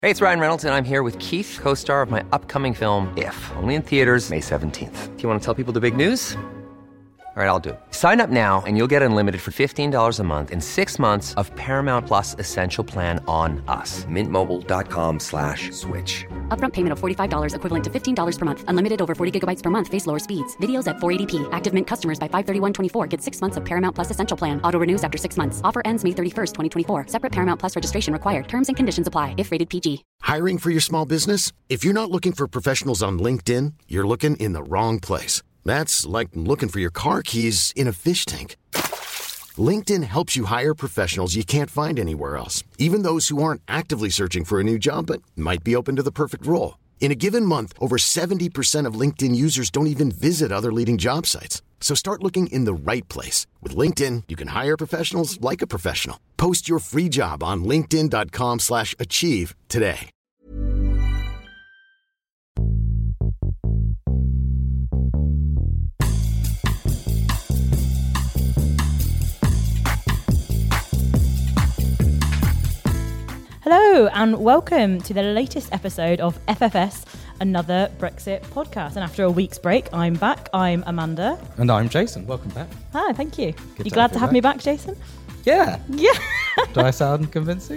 Hey, it's Ryan Reynolds, and I'm here with Keith, co-star of my upcoming film, If, only in theaters May 17th. Do you want to tell people the big news? All right, I'll do it. Sign up now and you'll get unlimited for $15 a month and 6 months of Paramount Plus Essential Plan on us. MintMobile.com/switch. Upfront payment of $45 equivalent to $15 per month. Unlimited over 40 gigabytes per month. Face lower speeds. Videos at 480p. Active Mint customers by 531.24 get 6 months of Paramount Plus Essential Plan. Auto renews after 6 months. Offer ends May 31st, 2024. Separate Paramount Plus registration required. Terms and conditions apply if rated PG. Hiring for your small business? If you're not looking for professionals on LinkedIn, you're looking in the wrong place. That's like looking for your car keys in a fish tank. LinkedIn helps you hire professionals you can't find anywhere else, even those who aren't actively searching for a new job but might be open to the perfect role. In a given month, over 70% of LinkedIn users don't even visit other leading job sites. So start looking in the right place. With LinkedIn, you can hire professionals like a professional. Post your free job on linkedin.com/achieve today. Hello and welcome to the latest episode of FFS, another Brexit podcast. And after a week's break, I'm back. I'm Amanda. And I'm Jason. Welcome back. Hi, thank you. Good You to glad have to you have back. me back, Jason? Yeah. Yeah. Do I sound convincing?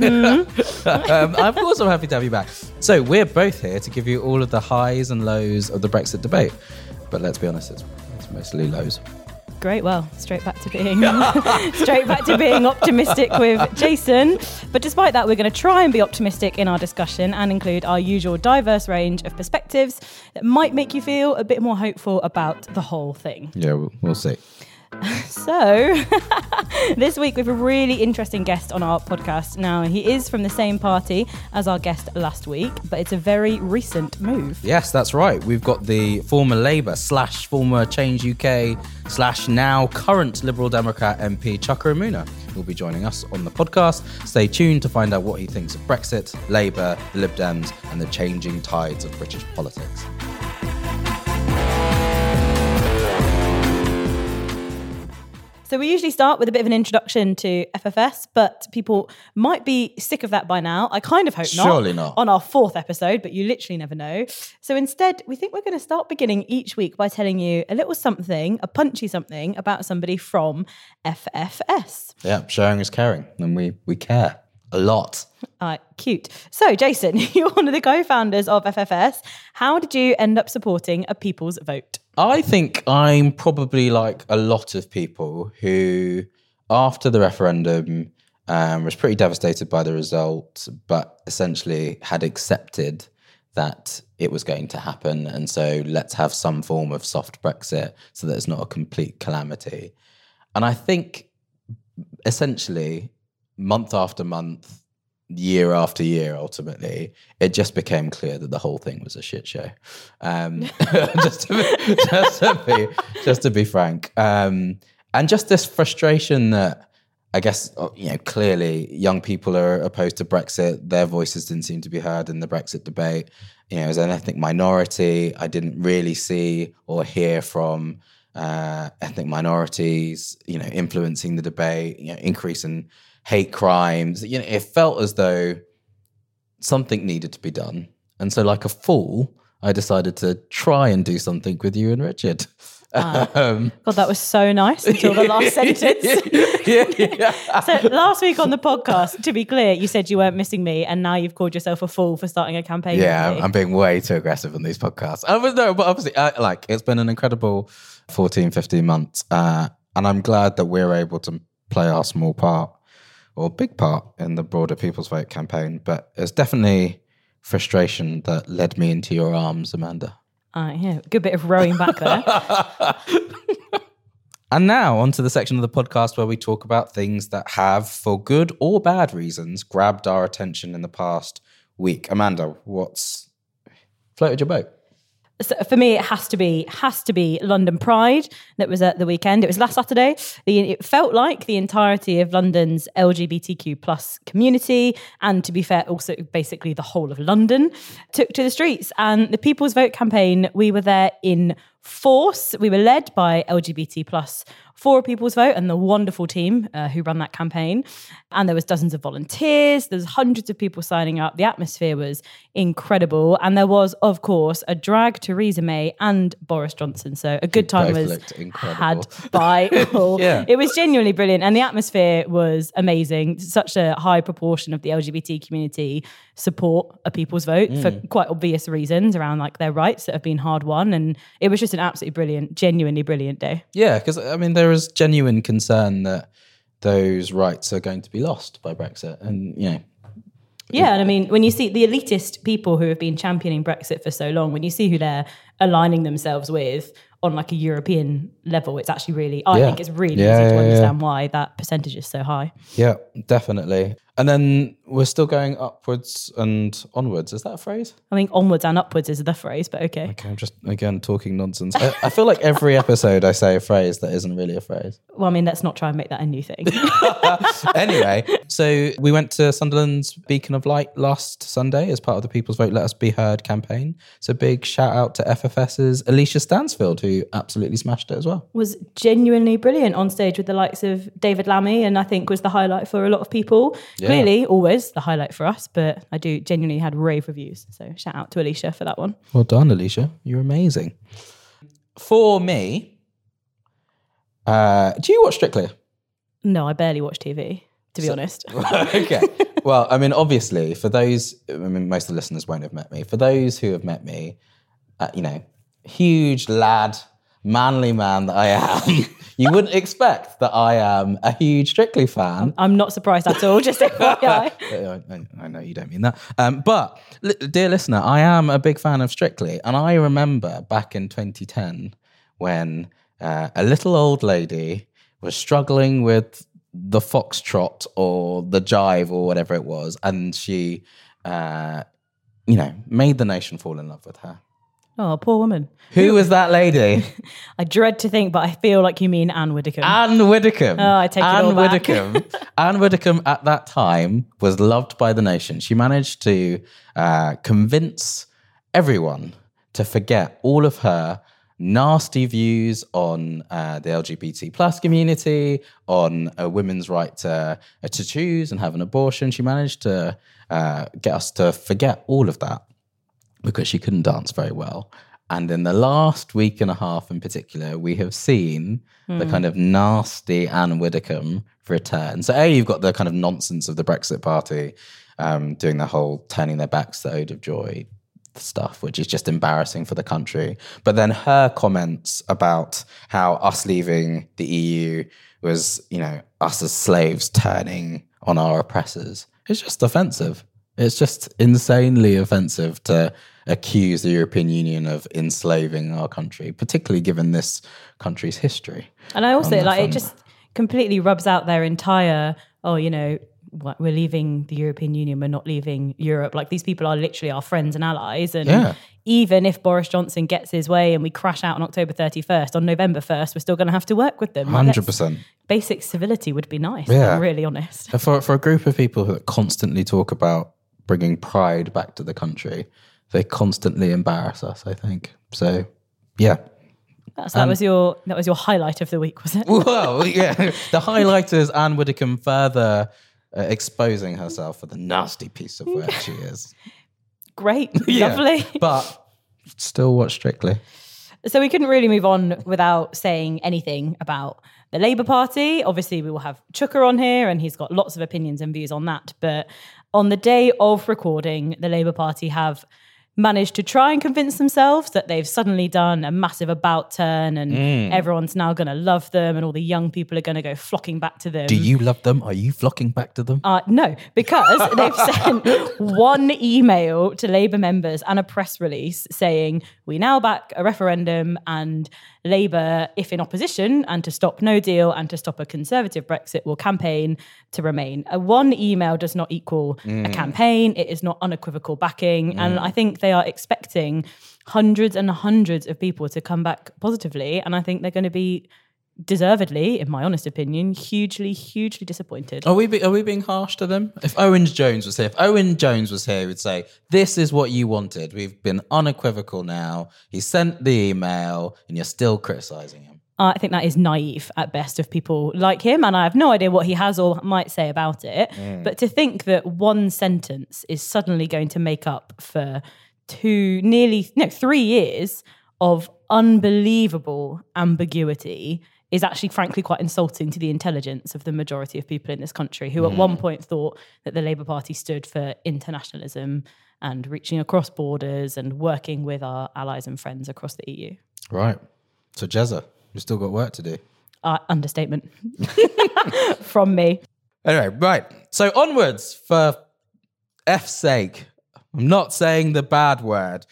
Of course I'm happy to have you back. So we're both here to give you all of the highs and lows of the Brexit debate. But let's be honest, it's mostly lows. Great. Well, straight back to being optimistic with Jason. But despite that, we're going to try and be optimistic in our discussion and include our usual diverse range of perspectives that might make you feel a bit more hopeful about the whole thing. Yeah, we'll see. So, this week we have a really interesting guest on our podcast. Now, he is from the same party as our guest last week, but it's a very recent move. Yes, that's right. We've got the former Labour / former Change UK / now current Liberal Democrat MP Chuka Umunna. He'll be joining us on the podcast. Stay tuned to find out what he thinks of Brexit, Labour, the Lib Dems, and the changing tides of British politics. So we usually start with a bit of an introduction to FFS, but people might be sick of that by now. I kind of hope not. Surely not. On our 4th episode, but you literally never know. So instead, we think we're going to start beginning each week by telling you a little something, a punchy something about somebody from FFS. Yeah, sharing is caring, and we care a lot. Cute. So, Jason, you're one of the co-founders of FFS. How did you end up supporting a people's vote? I think I'm probably like a lot of people who, after the referendum, was pretty devastated by the result, but essentially had accepted that it was going to happen. And so let's have some form of soft Brexit so that it's not a complete calamity. And I think essentially month after month, year after year, ultimately, it just became clear that the whole thing was a shit show. just to be frank, and just this frustration that I guess clearly young people are opposed to Brexit. Their voices didn't seem to be heard in the Brexit debate. As an ethnic minority, I didn't really see or hear from ethnic minorities, influencing the debate. Increase in hate crimes. It felt as though something needed to be done. And so like a fool, I decided to try and do something with you and Richard. God, that was so nice until the last sentence. Yeah. So last week on the podcast, to be clear, you said you weren't missing me, and now you've called yourself a fool for starting a campaign. Yeah, with me. I'm being way too aggressive on these podcasts. But obviously, it's been an incredible 14, 15 months. And I'm glad that we're able to play our small part, or big part, in the broader People's Vote campaign. But it's definitely frustration that led me into your arms, Amanda. Yeah, good bit of rowing back there. And now onto the section of the podcast where we talk about things that have, for good or bad reasons, grabbed our attention in the past week. Amanda, what's floated your boat? So for me, it has to be London Pride that was at the weekend. It was last Saturday. It felt like the entirety of London's LGBTQ plus community, and to be fair, also basically the whole of London, took to the streets. And the People's Vote campaign, we were there in force. We were led by LGBT plus For a People's Vote and the wonderful team who ran that campaign. And there was dozens of volunteers. There's hundreds of people signing up. The atmosphere was incredible. And there was, of course, a drag Theresa May and Boris Johnson. So a good time was had by all. Yeah. It was genuinely brilliant. And the atmosphere was amazing. Such a high proportion of the LGBT community support A People's Vote for quite obvious reasons around like their rights that have been hard won. And it was just an absolutely brilliant, genuinely brilliant day. Yeah, because I mean, there is genuine concern that those rights are going to be lost by Brexit. And, you know. Yeah, and I mean, when you see the elitist people who have been championing Brexit for so long, when you see who they're aligning themselves with on like a European level, it's actually really, I think it's really easy to understand why that percentage is so high. Yeah, definitely. And then we're still going upwards and onwards. Is that a phrase? I mean, onwards and upwards is the phrase, but okay. Okay, I'm just, again, talking nonsense. I feel like every episode I say a phrase that isn't really a phrase. Well, I mean, let's not try and make that a new thing. Anyway, so we went to Sunderland's Beacon of Light last Sunday as part of the People's Vote Let Us Be Heard campaign. So big shout out to FFS's Alicia Stansfield, who absolutely smashed it as well. Was genuinely brilliant on stage with the likes of David Lammy, and I think was the highlight for a lot of people. Yeah. Clearly, always the highlight for us, but I do genuinely had rave reviews. So shout out to Alicia for that one. Well done, Alicia. You're amazing. For me, do you watch Strictly? No, I barely watch TV, to be honest. Okay. Well, I mean, obviously, for those, I mean, most of the listeners won't have met me. For those who have met me, you know, huge lad, manly man that I am, you wouldn't expect that I am a huge Strictly fan. I'm not surprised at all, just FYI. I know you don't mean that. But, dear listener, I am a big fan of Strictly. And I remember back in 2010 when a little old lady was struggling with the foxtrot or the jive or whatever it was. And she, you know, made the nation fall in love with her. Oh, poor woman. Who was that lady? I dread to think, but I feel like you mean Anne Widdecombe. Anne Widdecombe. Oh, I take it all back. Anne Widdecombe at that time was loved by the nation. She managed to convince everyone to forget all of her nasty views on the LGBT plus community, on a women's right to choose and have an abortion. She managed to get us to forget all of that because she couldn't dance very well. And in the last week and a half in particular, we have seen the kind of nasty Anne Widdecombe return. So you've got the kind of nonsense of the Brexit Party doing the whole turning their backs to Ode of Joy stuff, which is just embarrassing for the country. But then her comments about how us leaving the EU was, you know, us as slaves turning on our oppressors. It's just offensive. It's just insanely offensive to accuse the European Union of enslaving our country, particularly given this country's history. And I also, like, it just completely rubs out their entire, oh, you know, we're leaving the European Union, we're not leaving Europe. Like, these people are literally our friends and allies. And even if Boris Johnson gets his way and we crash out on October 31st, on November 1st, we're still going to have to work with them. 100%. Basic civility would be nice, if I'm really honest. For a group of people that constantly talk about bringing pride back to the country, they constantly embarrass us, I think. So, yeah. That was your highlight of the week, was it? Well, yeah. The highlight is Anne Widdecombe further exposing herself for the nasty piece of work she is. Great. Lovely. But still watch Strictly. So we couldn't really move on without saying anything about the Labour Party. Obviously, we will have Chuka on here and he's got lots of opinions and views on that. But on the day of recording, the Labour Party have managed to try and convince themselves that they've suddenly done a massive about turn and everyone's now going to love them and all the young people are going to go flocking back to them. Do you love them? Are you flocking back to them? No, because they've sent one email to Labour members and a press release saying, we now back a referendum and Labour, if in opposition, and to stop no deal and to stop a Conservative Brexit, will campaign to remain. One email does not equal a campaign. It is not unequivocal backing. And I think they are expecting hundreds and hundreds of people to come back positively. And I think they're going to be deservedly, in my honest opinion, hugely disappointed. Are we being harsh to them? If Owen Jones was here, he'd say, "This is what you wanted. We've been unequivocal now. He sent the email, and you're still criticising him." I think that is naive at best of people like him, and I have no idea what he has or might say about it. But to think that one sentence is suddenly going to make up for 3 years of unbelievable ambiguity is actually, frankly, quite insulting to the intelligence of the majority of people in this country who at one point thought that the Labour Party stood for internationalism and reaching across borders and working with our allies and friends across the EU. Right. So, Jezza, we've still got work to do. Understatement from me. Anyway, right. So onwards, for F's sake. I'm not saying the bad word.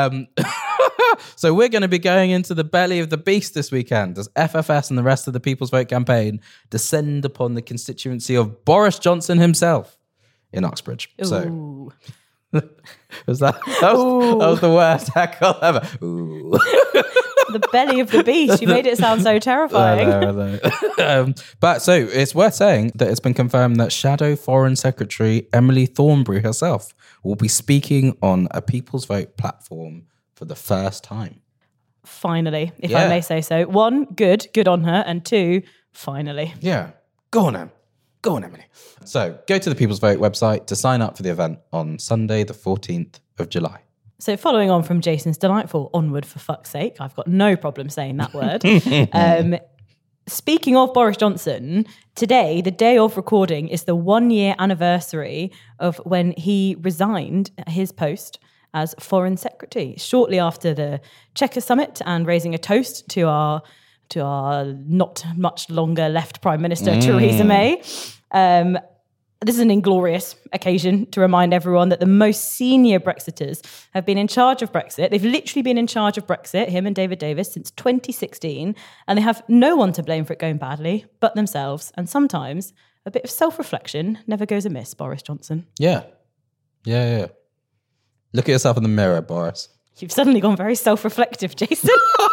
So we're going to be going into the belly of the beast this weekend as FFS and the rest of the People's Vote campaign descend upon the constituency of Boris Johnson himself in Uxbridge. Ooh. So that was the worst heckle ever. Ooh. The belly of the beast. You made it sound so terrifying. I know. But so it's worth saying that it's been confirmed that Shadow Foreign Secretary Emily Thornberry herself will be speaking on a People's Vote platform for the first time. Finally, if I may say so. 1, good on her. And 2, finally. Yeah. Go on, Emily. So go to the People's Vote website to sign up for the event on Sunday, the 14th of July. So following on from Jason's delightful onward for fuck's sake, I've got no problem saying that word. Speaking of Boris Johnson, today, the day of recording, is the 1-year anniversary of when he resigned his post as Foreign Secretary, shortly after the Chequers summit and raising a toast to our not much longer left Prime Minister, Theresa May. This is an inglorious occasion to remind everyone that the most senior Brexiters have been in charge of Brexit. They've literally been in charge of Brexit, him and David Davis, since 2016, and they have no one to blame for it going badly but themselves. And sometimes a bit of self-reflection never goes amiss, Boris Johnson. Yeah. Look at yourself in the mirror, Boris. You've suddenly gone very self-reflective, Jason.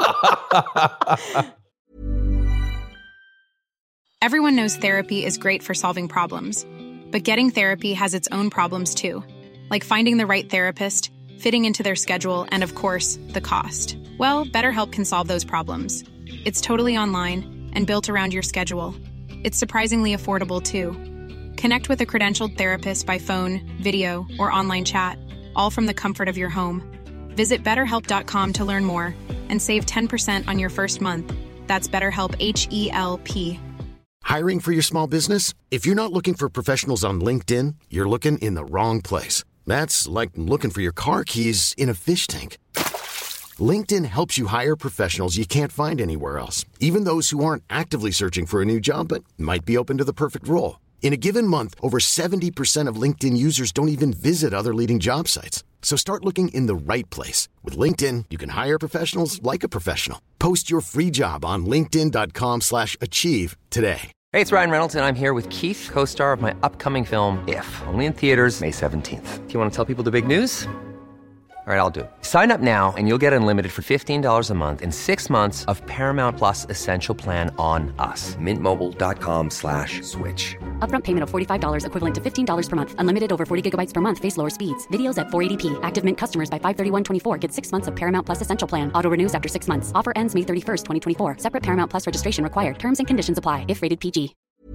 Everyone knows therapy is great for solving problems. But getting therapy has its own problems too, like finding the right therapist, fitting into their schedule, and of course, the cost. Well, BetterHelp can solve those problems. It's totally online and built around your schedule. It's surprisingly affordable too. Connect with a credentialed therapist by phone, video, or online chat, all from the comfort of your home. Visit BetterHelp.com to learn more and save 10% on your first month. That's BetterHelp, H-E-L-P. Hiring for your small business? If you're not looking for professionals on LinkedIn, you're looking in the wrong place. That's like looking for your car keys in a fish tank. LinkedIn helps you hire professionals you can't find anywhere else, even those who aren't actively searching for a new job but might be open to the perfect role. In a given month, over 70% of LinkedIn users don't even visit other leading job sites. So start looking in the right place. With LinkedIn, you can hire professionals like a professional. Post your free job on linkedin.com/achieve today. Hey, it's Ryan Reynolds, and I'm here with Keith, co-star of my upcoming film, If, only in theaters May 17th. Do you want to tell people the big news? All right, I'll do it. Sign up now and you'll get unlimited for $15 a month and 6 months of Paramount Plus Essential Plan on us. MintMobile.com/switch. Upfront payment of $45 equivalent to $15 per month. Unlimited over 40 gigabytes per month. Face lower speeds. Videos at 480p. Active Mint customers by 531.24 get 6 months of Paramount Plus Essential Plan. Auto renews after 6 months. Offer ends May 31st, 2024. Separate Paramount Plus registration required. Terms and conditions apply if rated PG.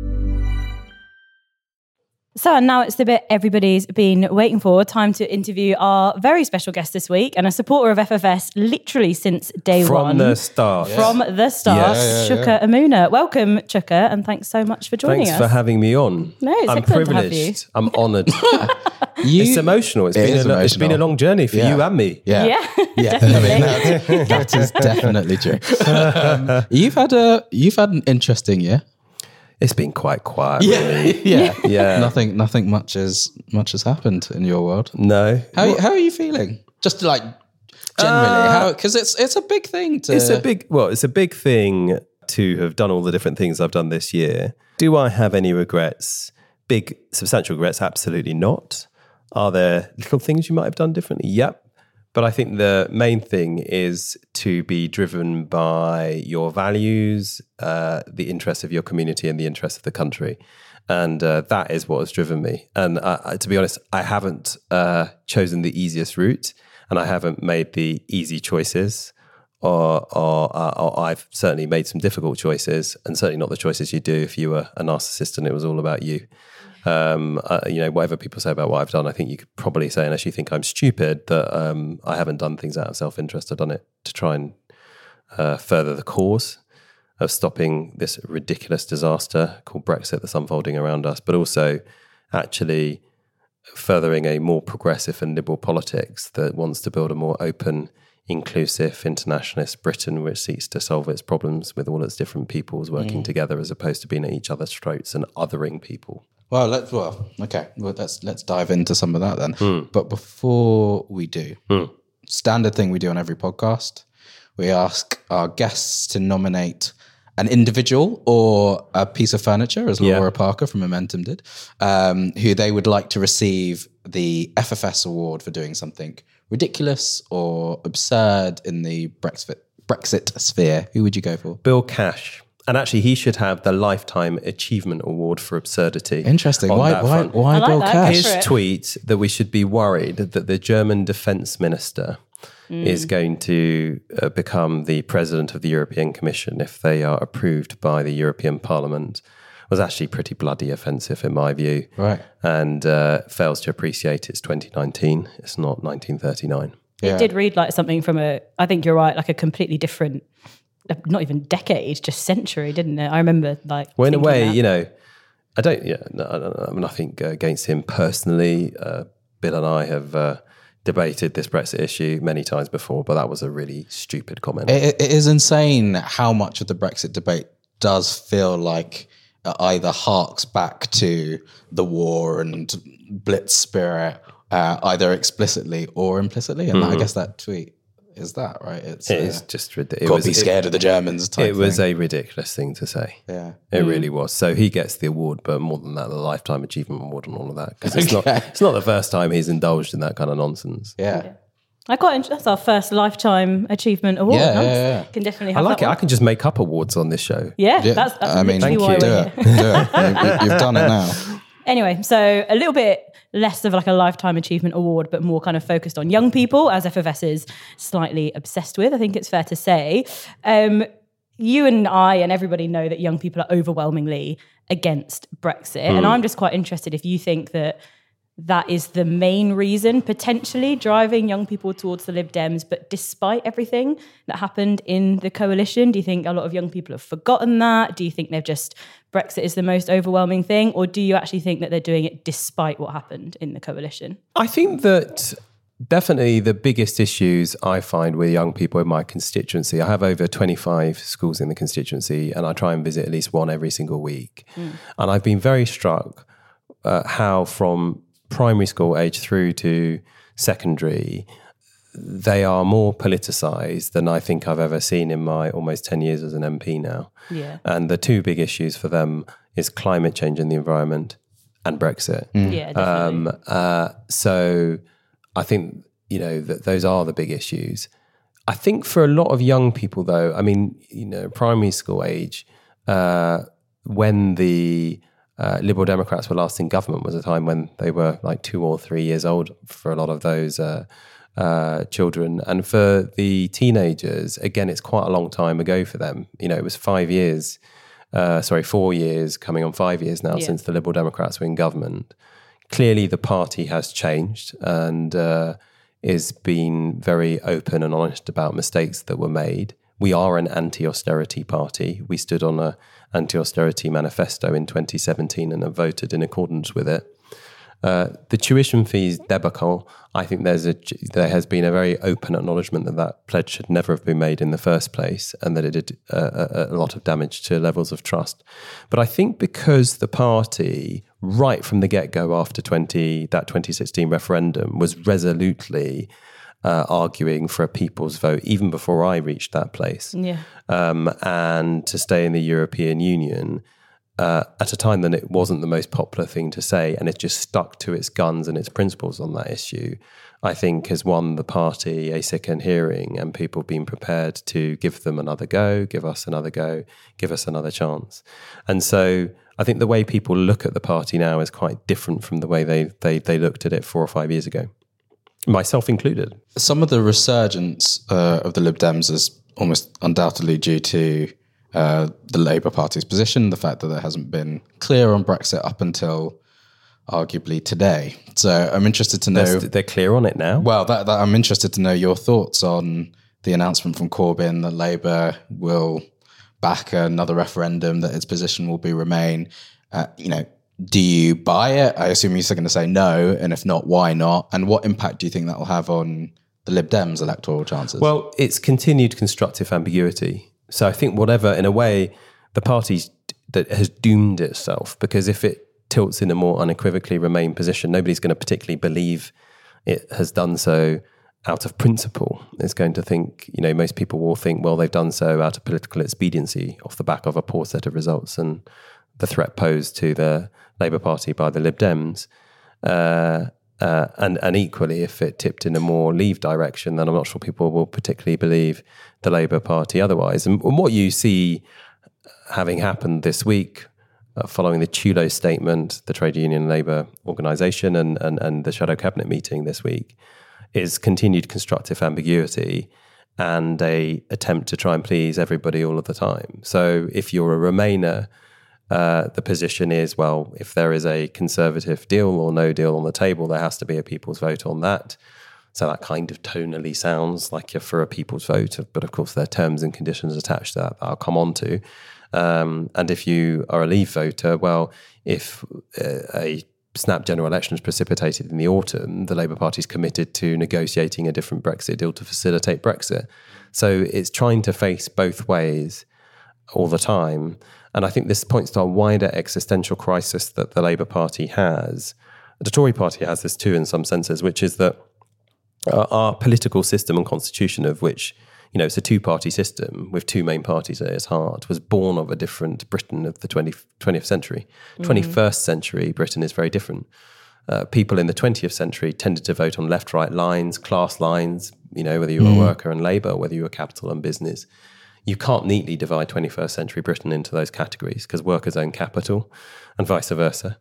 So now it's the bit everybody's been waiting for. Time to interview our very special guest this week and a supporter of FFS literally since day one. From the start. From the start, Chuka Amuna. Welcome, Chuka, and thanks so much for joining us. Thanks for having me on. No, it's I'm excellent to have privileged. I'm honoured. It's emotional. It's been a long journey for you and me. Yeah. Definitely. That is definitely true. You've had an interesting year. It's been quite quiet, really. Yeah. Nothing much has happened in your world. No. How are you feeling? Just like generally, because it's a big thing to. It's a big thing to have done all the different things I've done this year. Do I have any regrets? Big, substantial regrets? Absolutely not. Are there little things you might have done differently? Yep. But I think the main thing is to be driven by your values, the interests of your community and the interests of the country. And that is what has driven me. And to be honest, I haven't chosen the easiest route, and I haven't made the easy choices, or I've certainly made some difficult choices, and certainly not the choices you do if you were a narcissist and it was all about you. Whatever people say about what I've done, I think you could probably say, unless you think I'm stupid, that I haven't done things out of self-interest. I've done it to try and further the cause of stopping this ridiculous disaster called Brexit that's unfolding around us, but also actually furthering a more progressive and liberal politics that wants to build a more open, inclusive, internationalist Britain, which seeks to solve its problems with all its different peoples working together, as opposed to being at each other's throats and othering people. Let's dive into some of that then. But before we do, standard thing we do on every podcast, we ask our guests to nominate an individual or a piece of furniture, as Laura Parker from Momentum did, who they would like to receive the FFS award for doing something ridiculous or absurd in the Brexit sphere. Who would you go for? Bill Cash. And actually, he should have the Lifetime Achievement Award for absurdity. Interesting. Why Bill Cash? His tweet that we should be worried that the German defense minister is going to become the president of the European Commission if they are approved by the European Parliament was actually pretty bloody offensive in my view. Right. And fails to appreciate it's 2019. It's not 1939. It did read like something from I think you're right, like a completely different, not even decade, just century, didn't it? I remember well, in a way, I don't, I have nothing against him personally. Bill and I have debated this Brexit issue many times before, but that was a really stupid comment. It is insane how much of the Brexit debate does feel like either harks back to the war and Blitz spirit, either explicitly or implicitly. And I guess that tweet is that, right? It is just ridiculous. Got to be scared of the Germans type It was a ridiculous thing to say. Yeah. It really was. So he gets the award, but more than that, the Lifetime Achievement Award and all of that. Because it's not the first time he's indulged in that kind of nonsense. Yeah. That's our first Lifetime Achievement Award. Yeah. Can definitely I have like that it. one. I can just make up awards on this show. Yeah, that's literally why we're here. Do it. You've done it now. Anyway, so a little bit less of like a Lifetime Achievement Award, but more kind of focused on young people, as FFS is slightly obsessed with, I think it's fair to say. You and I and everybody know that young people are overwhelmingly against Brexit. And I'm just quite interested if you think that is the main reason potentially driving young people towards the Lib Dems. But despite everything that happened in the coalition, do you think a lot of young people have forgotten that? Do you think Brexit is the most overwhelming thing? Or do you actually think that they're doing it despite what happened in the coalition? I think that definitely the biggest issues I find with young people in my constituency, I have over 25 schools in the constituency and I try and visit at least one every single week. And I've been very struck how from primary school age through to secondary, they are more politicised than I think I've ever seen in my almost 10 years as an MP now. Yeah. And the two big issues for them is climate change in the environment and Brexit. Yeah, definitely. So I think, that those are the big issues. I think for a lot of young people though, I mean, primary school age, when the Liberal Democrats were last in government was a time when they were like 2 or 3 years old for a lot of those children. And for the teenagers, again, it's quite a long time ago for them. It was 4 years coming on 5 years now since the Liberal Democrats were in government. Clearly the party has changed and is being very open and honest about mistakes that were made. We are an anti-austerity party. We stood on an anti-austerity manifesto in 2017 and have voted in accordance with it. The tuition fees debacle, I think there has been a very open acknowledgement that pledge should never have been made in the first place and that it did a lot of damage to levels of trust. But I think because the party, right from the get-go after that 2016 referendum, was resolutely arguing for a people's vote, even before I reached that place, and to stay in the European Union, at a time when it wasn't the most popular thing to say, and it just stuck to its guns and its principles on that issue, I think has won the party a second hearing, and people being prepared to give them another go, give us another go, give us another chance. And so I think the way people look at the party now is quite different from the way they looked at it 4 or 5 years ago, myself included. Some of the resurgence of the Lib Dems is almost undoubtedly due to the Labour Party's position, the fact that there hasn't been clear on Brexit up until arguably today. So I'm interested to know... They're clear on it now? Well, that I'm interested to know your thoughts on the announcement from Corbyn that Labour will back another referendum, that its position will be Remain. Do you buy it? I assume you're going to say no, and if not, why not? And what impact do you think that will have on the Lib Dems' electoral chances? Well, it's continued constructive ambiguity. So I think whatever, in a way, the party that has doomed itself, because if it tilts in a more unequivocally Remain position, nobody's going to particularly believe it has done so out of principle. It's going to think, most people will think, well, they've done so out of political expediency off the back of a poor set of results and the threat posed to the Labour Party by the Lib Dems. And equally, if it tipped in a more Leave direction, then I'm not sure people will particularly believe the Labour Party otherwise. And what you see having happened this week, following the Chulo statement, the trade union labour organisation, and the shadow cabinet meeting this week, is continued constructive ambiguity and a attempt to try and please everybody all of the time. So if you're a Remainer, the position is, well, if there is a Conservative deal or no deal on the table, there has to be a people's vote on that. So that kind of tonally sounds like you're for a people's vote, but of course there are terms and conditions attached to that I'll come on to. And if you are a Leave voter, well, if a snap general election is precipitated in the autumn, the Labour Party is committed to negotiating a different Brexit deal to facilitate Brexit. So it's trying to face both ways all the time. And I think this points to a wider existential crisis that the Labour Party has. The Tory Party has this too in some senses, which is that our political system and constitution, of which it's a two-party system with two main parties at its heart, was born of a different Britain of the 20th century. 21st century Britain is very different. People in the 20th century tended to vote on left-right lines, class lines, whether you were a worker and labour, whether you were capital and business. You can't neatly divide 21st century Britain into those categories because workers own capital and vice versa.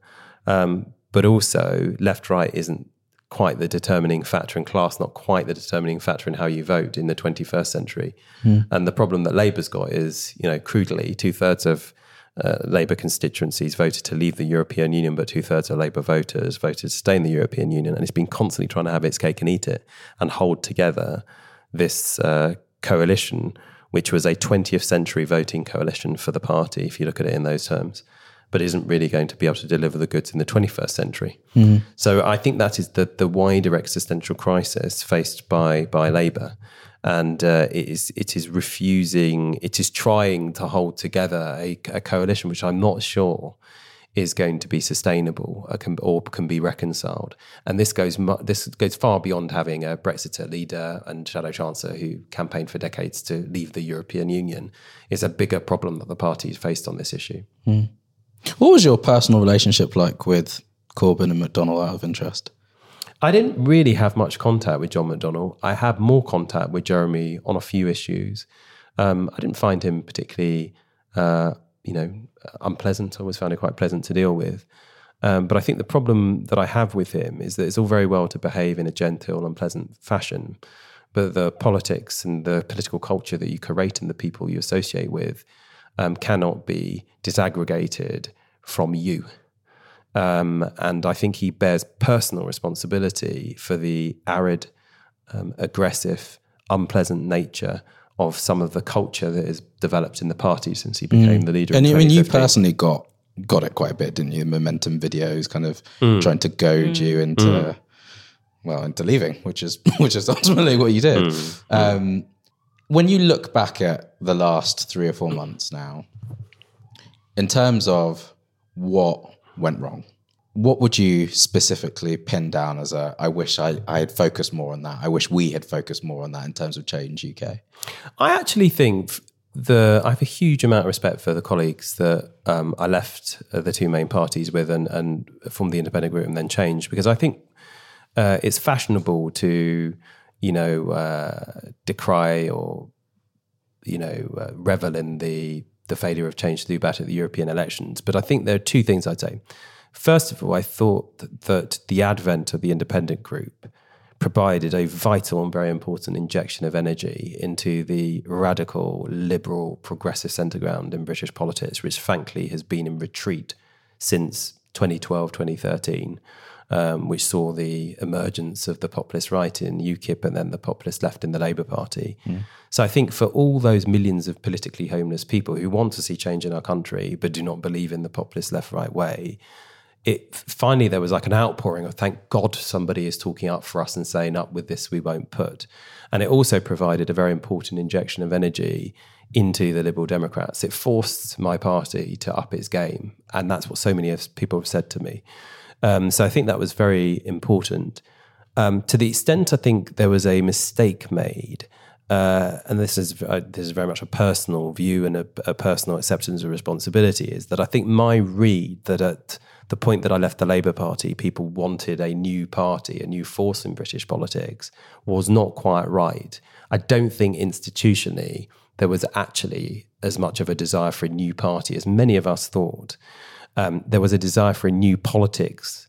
But also left-right isn't quite the determining factor, and class not quite the determining factor in how you vote in the 21st century. And the problem that Labour's got is, crudely, 2/3 of Labour constituencies voted to leave the European Union, but 2/3 of Labour voters voted to stay in the European Union. And it's been constantly trying to have its cake and eat it and hold together this coalition, which was a 20th century voting coalition for the party, if you look at it in those terms, but isn't really going to be able to deliver the goods in the 21st century. So I think that is the wider existential crisis faced by Labour. And it is trying to hold together a coalition which I'm not sure is going to be sustainable or can be reconciled. And this goes far beyond having a Brexiter leader and Shadow Chancellor who campaigned for decades to leave the European Union. It's a bigger problem that the party has faced on this issue. What was your personal relationship like with Corbyn and McDonnell, out of interest? I didn't really have much contact with John McDonnell. I had more contact with Jeremy on a few issues. I didn't find him particularly, unpleasant. I always found it quite pleasant to deal with. But I think the problem that I have with him is that it's all very well to behave in a gentle and pleasant fashion, but the politics and the political culture that you create and the people you associate with cannot be disaggregated from you. And I think he bears personal responsibility for the arid, aggressive, unpleasant nature of some of the culture that has developed in the party since he became the leader. And I mean, you personally got it quite a bit, didn't you? Momentum videos kind of trying to goad you into leaving, which is ultimately what you did. When you look back at the last 3 or 4 months now, in terms of what went wrong, what would you specifically pin down as I wish I had focused more on that, I wish we had focused more on that in terms of Change UK? I actually think I have a huge amount of respect for the colleagues that I left the two main parties with and formed the independent group and then changed, because I think it's fashionable to, decry or, revel in the failure of change to do better at the European elections. But I think there are two things I'd say. First of all, I thought that the advent of the independent group provided a vital and very important injection of energy into the radical, liberal, progressive centre ground in British politics, which frankly has been in retreat since 2012, 2013, which saw the emergence of the populist right in UKIP and then the populist left in the Labour Party. So I think for all those millions of politically homeless people who want to see change in our country but do not believe in the populist left-right way, finally there was like an outpouring of thank God somebody is talking up for us and saying up with this we won't put. And it also provided a very important injection of energy into the Liberal Democrats. It forced my party to up its game, and that's what so many people have said to me. So I think that was very important. To the extent I think there was a mistake made, and this is very much a personal view and a personal acceptance of responsibility, is that I think my read that at the point that I left the Labour Party, people wanted a new party, a new force in British politics, was not quite right. I don't think institutionally there was actually as much of a desire for a new party as many of us thought. There was a desire for a new politics,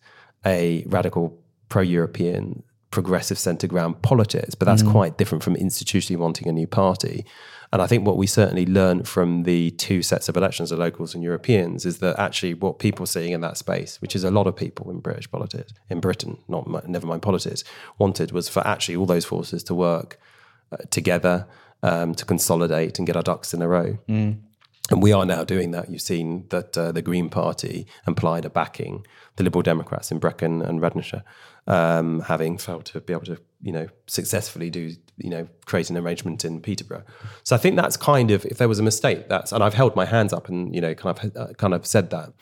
a radical pro-European progressive centre ground politics, but that's quite different from institutionally wanting a new party. And I think what we certainly learned from the two sets of elections, the locals and Europeans, is that actually what people are seeing in that space, which is a lot of people in British politics, in Britain, never mind politics, wanted was for actually all those forces to work together, to consolidate and get our ducks in a row. And we are now doing that. You've seen that the Green Party and Plaid are backing the Liberal Democrats in Brecon and Redneshire, having failed to be able to, successfully create an arrangement in Peterborough. So I think that's kind of, if there was a mistake, and I've held my hands up and, kind of said that.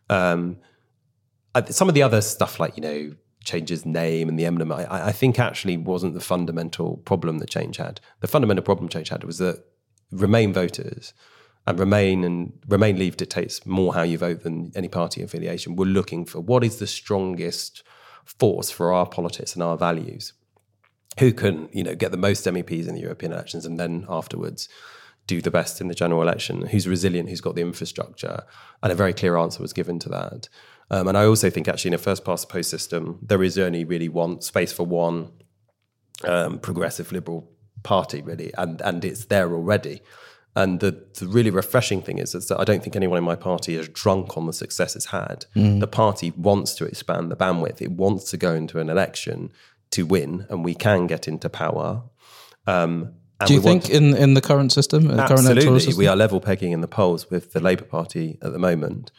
Some of the other stuff like, Change's name and the emblem, I think actually wasn't the fundamental problem that Change had. The fundamental problem Change had was that Remain voters and Remain Leave dictates more how you vote than any party affiliation. We're looking for what is the strongest force for our politics and our values. Who can, get the most MEPs in the European elections and then afterwards do the best in the general election? Who's resilient? Who's got the infrastructure? And a very clear answer was given to that. And I also think actually in a first past the post system, there is only really one space for one progressive liberal party really, and it's there already. And the really refreshing thing is that I don't think anyone in my party is drunk on the success it's had. The party wants to expand the bandwidth. It wants to go into an election to win, and we can get into power. Do you think in the current system? Absolutely. We are level pegging in the polls with the Labour Party at the moment.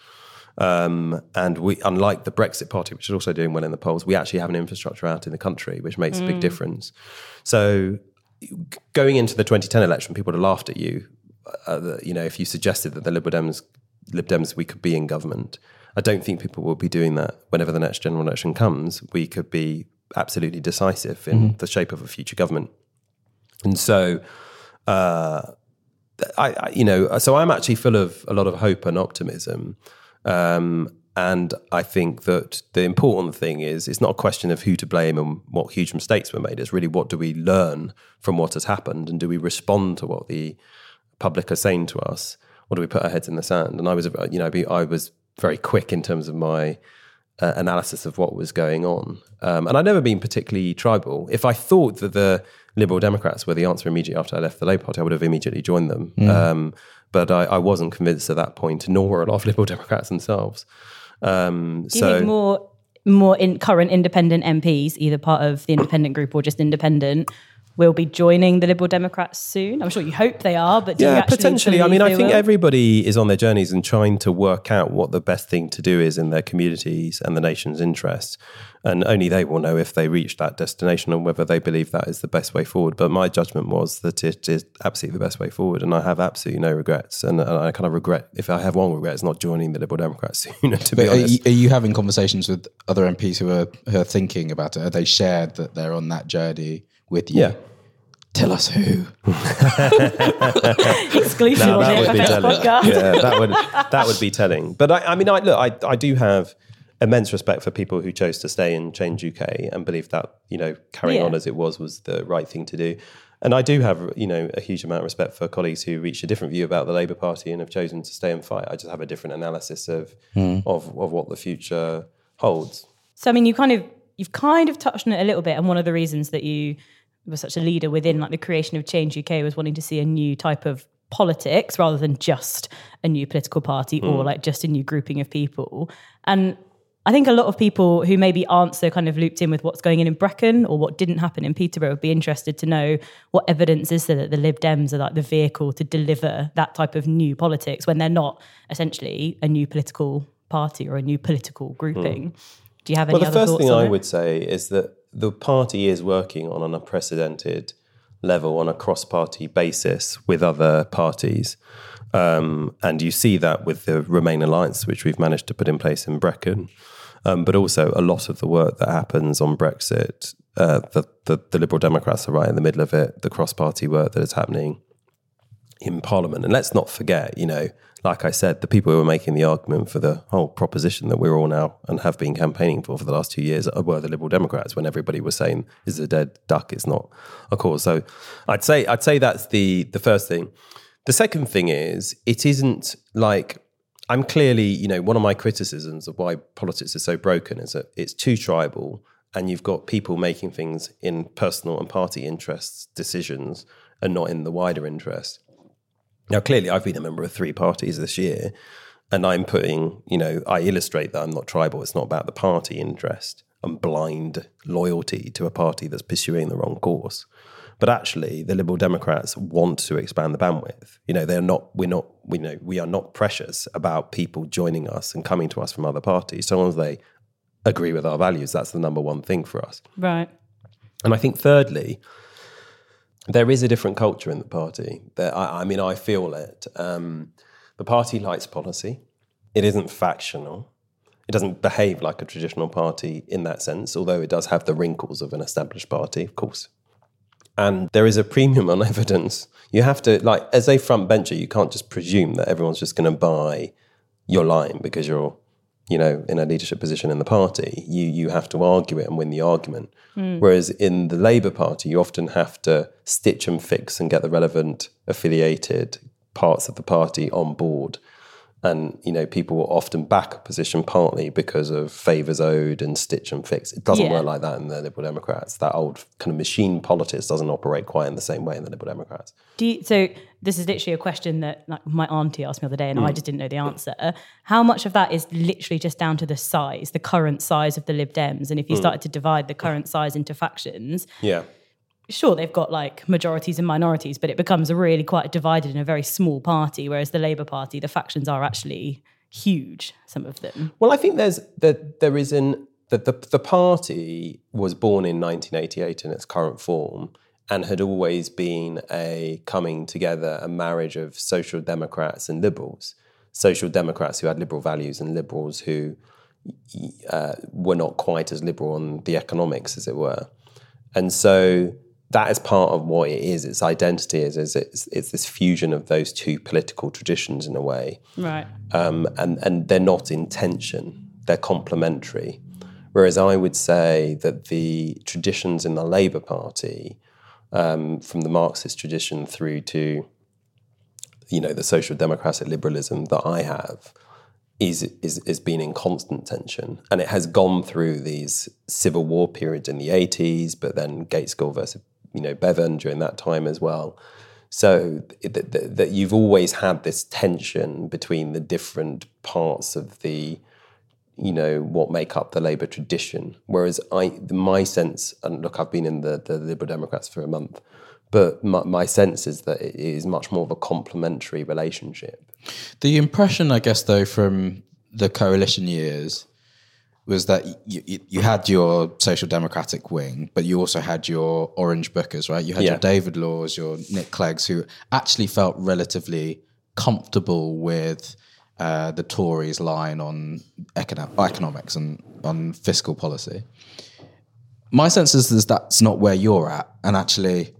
And we, unlike the Brexit Party, which is also doing well in the polls, we actually have an infrastructure out in the country, which makes a big difference. So going into the 2010 election, people would have laughed at you, if you suggested that the Lib Dems, we could be in government. I don't think people will be doing that whenever the next general election comes. We could be absolutely decisive in the shape of a future government. And so, so I'm actually full of a lot of hope and optimism. And I think that the important thing is it's not a question of who to blame and what huge mistakes were made. It's really what do we learn from what has happened, and do we respond to what the public are saying to us, or do we put our heads in the sand? And I was very quick in terms of my analysis of what was going on. And I'd never been particularly tribal. If I thought that the Liberal Democrats were the answer immediately after I left the Labour Party, I would have immediately joined them. But I wasn't convinced at that point, nor were a lot of Liberal Democrats themselves. Do you think more in current independent MPs, either part of the independent group or just independent, will be joining the Liberal Democrats soon? I'm sure you hope they are, but do you actually potentially. I mean, I think everybody is on their journeys and trying to work out what the best thing to do is in their communities and the nation's interests. And only they will know if they reach that destination and whether they believe that is the best way forward. But my judgment was that it is absolutely the best way forward, and I have absolutely no regrets. And I kind of regret, if I have one regret, it's not joining the Liberal Democrats sooner, to be honest. Are you having conversations with other MPs who are thinking about it? Are they shared that they're on that journey with you? Yeah. Tell us who. Exclusive on that the would be FFS telling. podcast. Yeah, that would be telling. But I do have immense respect for people who chose to stay in Change UK and believe that, carrying on as it was the right thing to do. And I do have, a huge amount of respect for colleagues who reached a different view about the Labour Party and have chosen to stay and fight. I just have a different analysis of what the future holds. So, I mean, you've kind of touched on it a little bit, and one of the reasons that you were such a leader within the creation of Change UK was wanting to see a new type of politics rather than just a new political party or just a new grouping of people. And I think a lot of people who maybe aren't so kind of looped in with what's going in Brecon or what didn't happen in Peterborough would be interested to know what evidence is there that the Lib Dems are the vehicle to deliver that type of new politics when they're not essentially a new political party or a new political grouping. Do you have any other thoughts on it? Well, the first thing I would say is that the party is working on an unprecedented level on a cross-party basis with other parties. And you see that with the Remain Alliance, which we've managed to put in place in Brecon. But also a lot of the work that happens on Brexit, the Liberal Democrats are right in the middle of it, the cross-party work that is happening in Parliament. And let's not forget, like I said, the people who were making the argument for the whole proposition that we're all now and have been campaigning for the last 2 years were the Liberal Democrats, when everybody was saying, is a dead duck, it's not a cause. So I'd say that's the first thing. The second thing is, it isn't like, I'm clearly, one of my criticisms of why politics is so broken is that it's too tribal and you've got people making things in personal and party interests, decisions, and not in the wider interest. Now, clearly, I've been a member of 3 parties this year, and I'm putting, I illustrate that I'm not tribal. It's not about the party interest and blind loyalty to a party that's pursuing the wrong course. But actually, the Liberal Democrats want to expand the bandwidth. We are not precious about people joining us and coming to us from other parties. So long as they agree with our values, that's the number one thing for us. Right. And I think thirdly, there is a different culture in the party. I feel it. The party likes policy. It isn't factional. It doesn't behave like a traditional party in that sense, although it does have the wrinkles of an established party, of course. And there is a premium on evidence. You have to, as a front bencher, you can't just presume that everyone's just going to buy your line because you're, in a leadership position in the party. You have to argue it and win the argument. Whereas in the Labour Party, you often have to stitch and fix and get the relevant affiliated parts of the party on board. And, people will often back a position partly because of favours owed and stitch and fix. It doesn't work like that in the Liberal Democrats. That old kind of machine politics doesn't operate quite in the same way in the Liberal Democrats. So this is literally a question that my auntie asked me the other day and I just didn't know the answer. How much of that is literally just down to the current size of the Lib Dems? And if you started to divide the current size into factions... Yeah. Sure, they've got majorities and minorities, but it becomes really quite divided in a very small party, whereas the Labour Party, the factions are actually huge, some of them. Well, I think the party was born in 1988 in its current form and had always been a coming together, a marriage of social democrats and liberals. Social democrats who had liberal values and liberals who were not quite as liberal on the economics, as it were. And so... that is part of what it is. Its identity is it's this fusion of those two political traditions in a way. Right. And they're not in tension. They're complementary. Whereas I would say that the traditions in the Labour Party, from the Marxist tradition through to, the social democratic liberalism that I have, is been in constant tension. And it has gone through these civil war periods in the 80s, but then Gaitskell versus Bevan during that time as well. So that you've always had this tension between the different parts of the, what make up the Labour tradition. Whereas my sense, and look, I've been in the Liberal Democrats for a month, but my sense is that it is much more of a complementary relationship. The impression, I guess, though, from the coalition years was that you had your social democratic wing, but you also had your orange bookers, right? You had your David Laws, your Nick Cleggs, who actually felt relatively comfortable with the Tories' line on economics and on fiscal policy. My sense is that's not where you're at. And actually,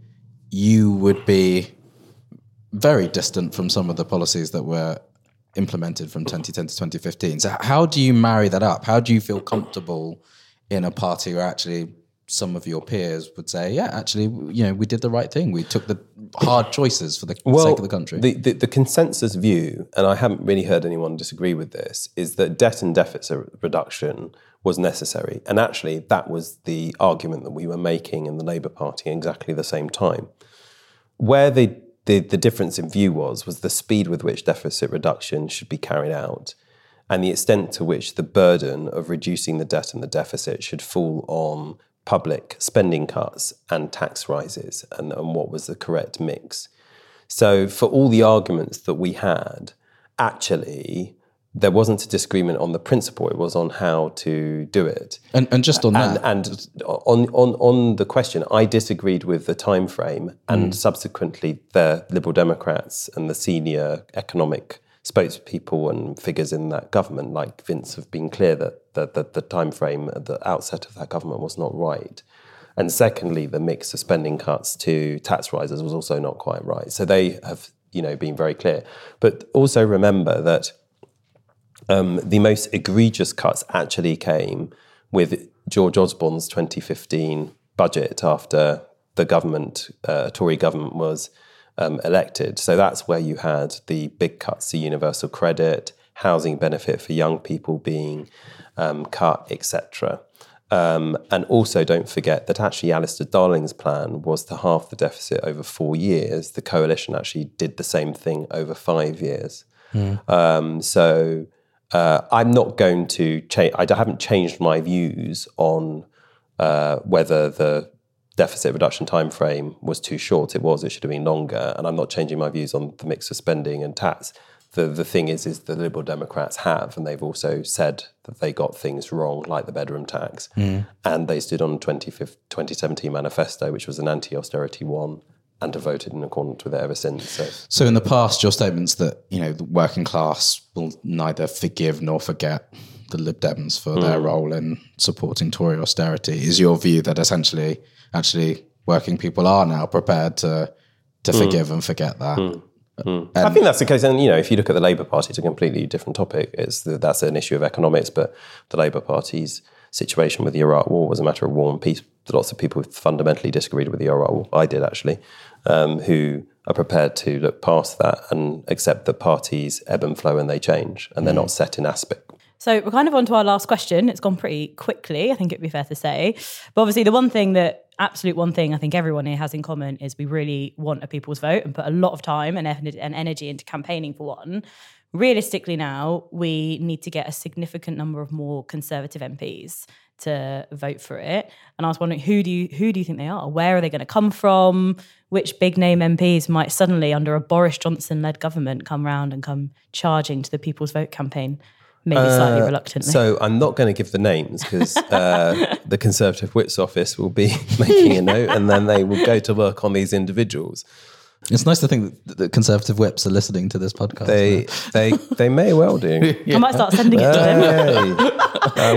you would be very distant from some of the policies that were implemented from 2010 to 2015. So how do you marry that up? How do you feel comfortable in a party where actually some of your peers would say, yeah, actually, we did the right thing. We took the hard choices for the sake of the country. The consensus view, and I haven't really heard anyone disagree with this, is that debt and deficit reduction was necessary. And actually, that was the argument that we were making in the Labour Party at exactly the same time. Where the difference in view was the speed with which deficit reduction should be carried out and the extent to which the burden of reducing the debt and the deficit should fall on public spending cuts and tax rises and what was the correct mix. So for all the arguments that we had, actually, there wasn't a disagreement on the principle, it was on how to do it. And just on that. And on the question, I disagreed with the time frame and subsequently the Liberal Democrats and the senior economic spokespeople and figures in that government, like Vince, have been clear that the time frame at the outset of that government was not right. And secondly, the mix of spending cuts to tax rises was also not quite right. So they have, been very clear. But also remember that the most egregious cuts actually came with George Osborne's 2015 budget after the government, Tory government, was elected. So that's where you had the big cuts to universal credit, housing benefit for young people being cut, etc. And also don't forget that actually Alistair Darling's plan was to halve the deficit over 4 years. The coalition actually did the same thing over 5 years. So I'm not going to change. I haven't changed my views on whether the deficit reduction time frame was too short. It should have been longer. And I'm not changing my views on the mix of spending and tax. The thing is the Liberal Democrats have, and they've also said that they got things wrong, like the bedroom tax. And they stood on the 2017 manifesto, which was an anti-austerity one, and have voted in accordance with it ever since. So in the past, your statements that, the working class will neither forgive nor forget the Lib Dems for their role in supporting Tory austerity, is your view that essentially, actually, working people are now prepared to forgive and forget that? I think that's the case. And, if you look at the Labour Party, it's a completely different topic. That's an issue of economics, but the Labour Party's situation with the Iraq War was a matter of war and peace. Lots of people fundamentally disagreed with the Iraq War. I did, actually, who are prepared to look past that and accept that parties ebb and flow and they change, and they're not set in aspect. So we're kind of on to our last question. It's gone pretty quickly, I think it'd be fair to say. But obviously the absolute one thing I think everyone here has in common is we really want a people's vote and put a lot of time and energy into campaigning for one. Realistically now, we need to get a significant number of more Conservative MPs to vote for it. And I was wondering, who do you think they are? Where are they going to come from? Which big name MPs might suddenly, under a Boris Johnson-led government, come round and come charging to the People's Vote campaign? Maybe slightly reluctantly. So I'm not going to give the names because the Conservative Whip's office will be making a note and then they will go to work on these individuals. It's nice to think that the Conservative Whips are listening to this podcast. They may well do. I might start sending it to them. I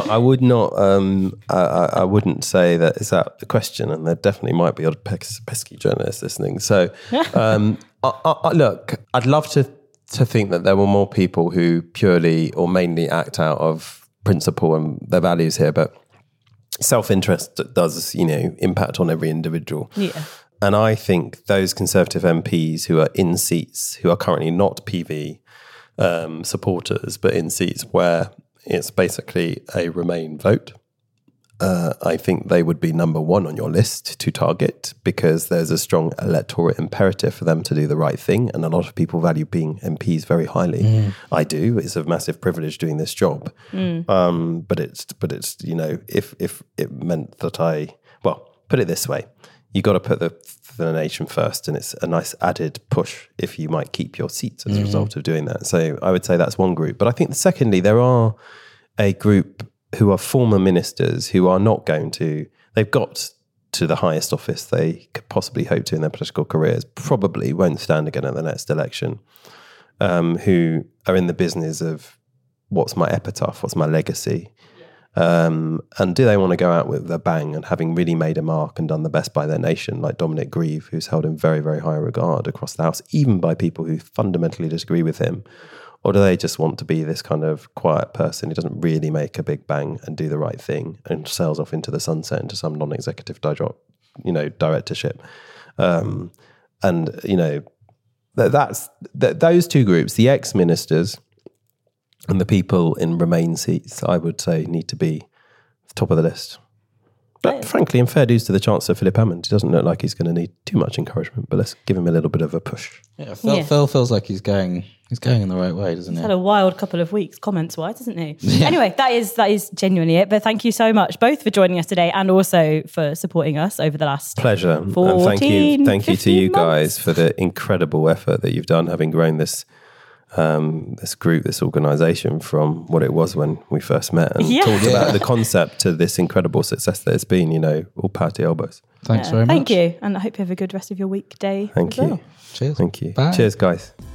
wouldn't say that is that the question, and there definitely might be other pesky journalists listening. So, look, I'd love to think that there were more people who purely or mainly act out of principle and their values here, but self-interest does, impact on every individual. Yeah. And I think those Conservative MPs who are in seats, who are currently not PV supporters, but in seats where it's basically a Remain vote, I think they would be number one on your list to target because there's a strong electoral imperative for them to do the right thing. And a lot of people value being MPs very highly. I do. It's a massive privilege doing this job. But it's if it meant that put it this way, you got to put the nation first, and it's a nice added push if you might keep your seats as a result of doing that. So I would say that's one group. But I think secondly, there are a group who are former ministers who are not going to, they've got to the highest office they could possibly hope to in their political careers, probably won't stand again at the next election, who are in the business of what's my epitaph, what's my legacy. And do they want to go out with a bang and having really made a mark and done the best by their nation, like Dominic Grieve, who's held in very, very high regard across the House, even by people who fundamentally disagree with him? Or do they just want to be this kind of quiet person who doesn't really make a big bang and do the right thing and sails off into the sunset into some non-executive directorship? Those two groups, the ex-ministers and the people in Remain seats, I would say need to be top of the list. But frankly, in fair dues to the Chancellor, Philip Hammond, he doesn't look like he's going to need too much encouragement, but let's give him a little bit of a push. Yeah, Phil feels like he's going in the right way, doesn't he? He's had a wild couple of weeks comments-wise, hasn't he? Yeah. Anyway, that is genuinely it. But thank you so much, both for joining us today and also for supporting us over the last pleasure. And thank you to you guys for the incredible effort that you've done, having grown this group, this organisation from what it was when we first met and talked about the concept to this incredible success that it's been, all power to elbows. Thanks very much. Thank you. And I hope you have a good rest of your weekday. Thank you. Cheers. Thank you. Bye. Cheers, guys.